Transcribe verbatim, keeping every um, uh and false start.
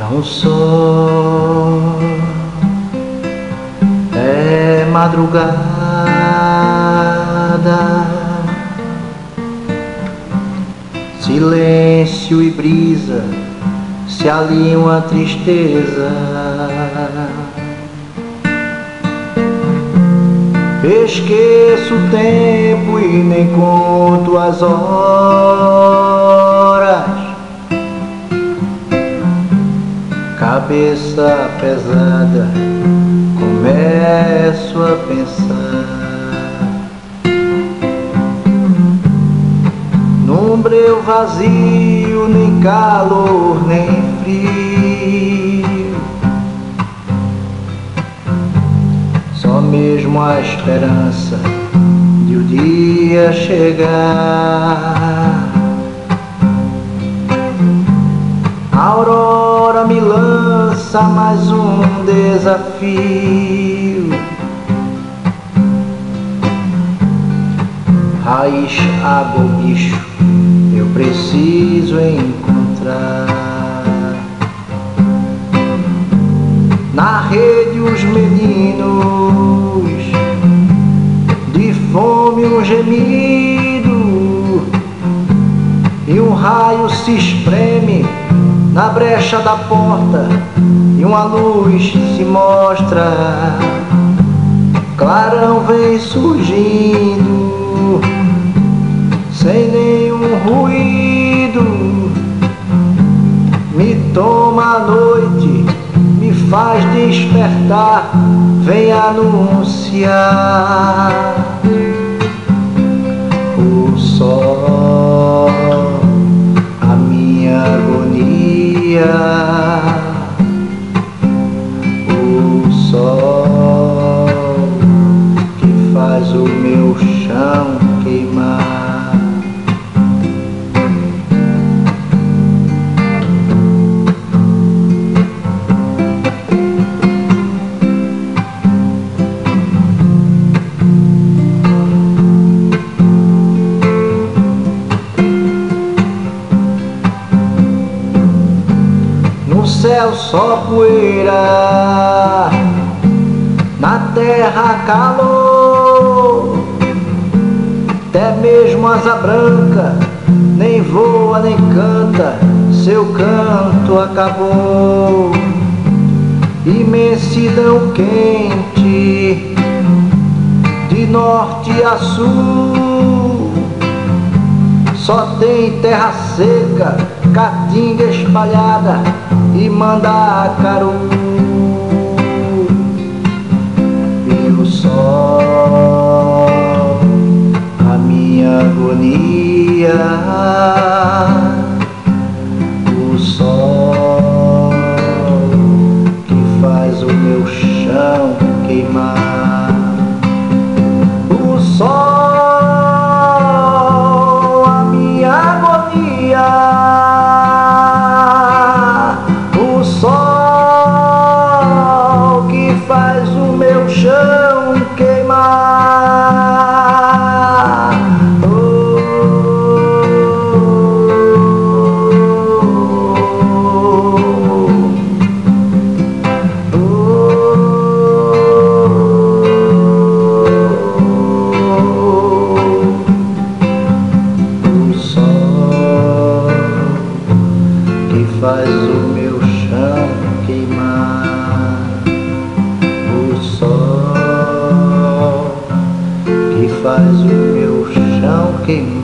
Tão só é madrugada, silêncio e brisa se aliam a tristeza. Esqueço o tempo e nem conto as horas. Cabeça pesada, começo a pensar num breu vazio, nem calor, nem frio, só mesmo a esperança de o dia chegar. A aurora me lança mais um desafio. Raiz, água, bicho, eu preciso encontrar. Na rede os meninos, de fome um gemido, e um raio se espreme na brecha da porta, e uma luz se mostra. Clarão vem surgindo, sem nenhum ruído. Me toma a noite, me faz despertar, vem anunciar. O sol, a minha agonia. O sol que faz o meu chão queimar. No céu só poeira, na terra calor. Até mesmo asa branca nem voa nem canta, seu canto acabou. Imensidão quente, de norte a sul, só tem terra seca, caatinga espalhada e mandacaru. E o sol, a minha agonia. O sol que faz o meu chão queimar. O sol, a minha agonia. O sol que faz o meu chão queimar. Oh, oh, oh. O sol que faz o meu chão queimar. O sol que faz o meu chão queimar.